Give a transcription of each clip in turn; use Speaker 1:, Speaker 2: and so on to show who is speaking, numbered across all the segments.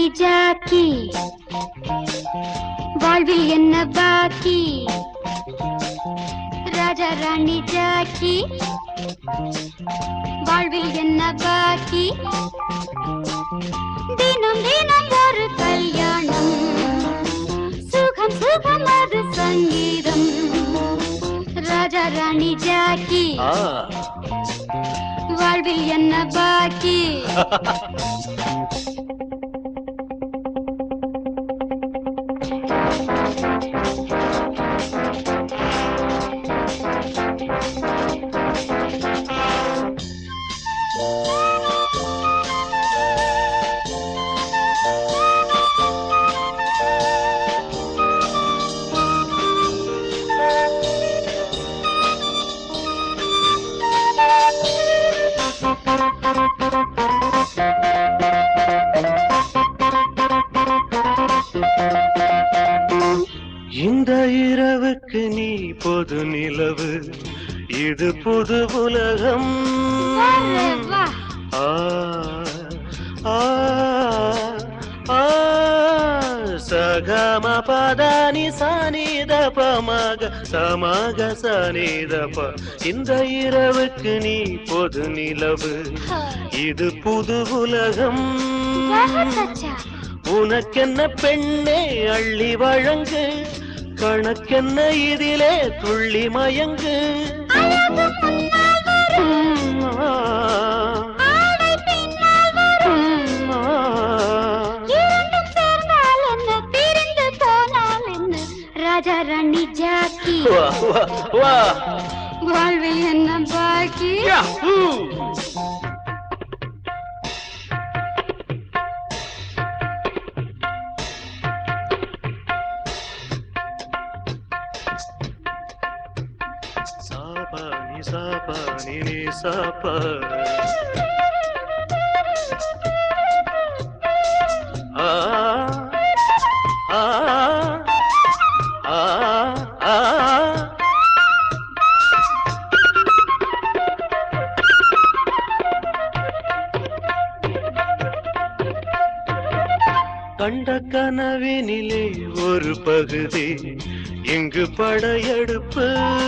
Speaker 1: ராணி Jackie வாழ்வில் என்ன பாக்கி ராஜா ராணி ஜாக்கி வாழ்வில் என்ன பாக்கி தினம் தினம் ஒரு கல்யாணம் சுகம் சுகம் அது சங்கீதம் ராஜா ராணி ஜாக்கி வாழ்வில் என்ன பாக்கி
Speaker 2: இந்த இரவுக்கு நீ பொது நிலவு இது புது உலகம் சகம பதானி சனிதப மக சமக சனிதப இந்த இரவுக்கு நீ பொது நிலவு இது புது உலகம் உனக்கென்ன பெண்ணே அள்ளி வழங்கு கணக்கென்ன இதிலே துள்ளி மயங்கு
Speaker 1: ராஜா ராணி ஜாக்கி வாழ்வில் என்ன பாக்கி
Speaker 2: Sapa ni sapa கண்ட கனவினிலே ஒரு பகுதி இங்கு படையெடுப்பு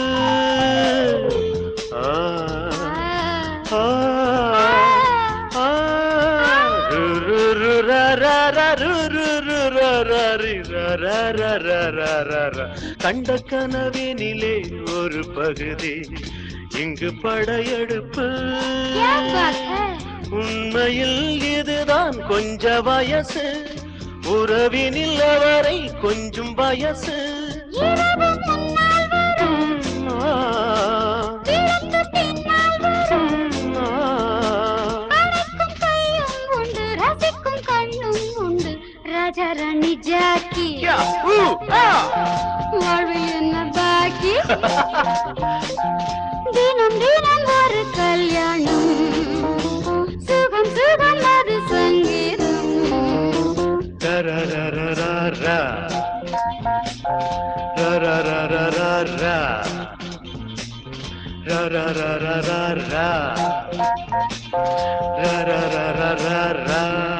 Speaker 2: கண்ட கனவினிலே ஒரு பகுதி இங்கு படையெடுப்பு உண்மையில் இதுதான் கொஞ்ச வயசு உறவினில் அவரை கொஞ்சம் வயசு
Speaker 1: ராஜா ராணி ஜாக்கி வாழ்வில் என்ன பாக்கி தினம் தினம் ஒரு கல்யாணம் சுகம் சுகம் அது சங்கீதம்
Speaker 2: ரரரரரரா ரரரரரரா ரரரரரரா ரரரரரரா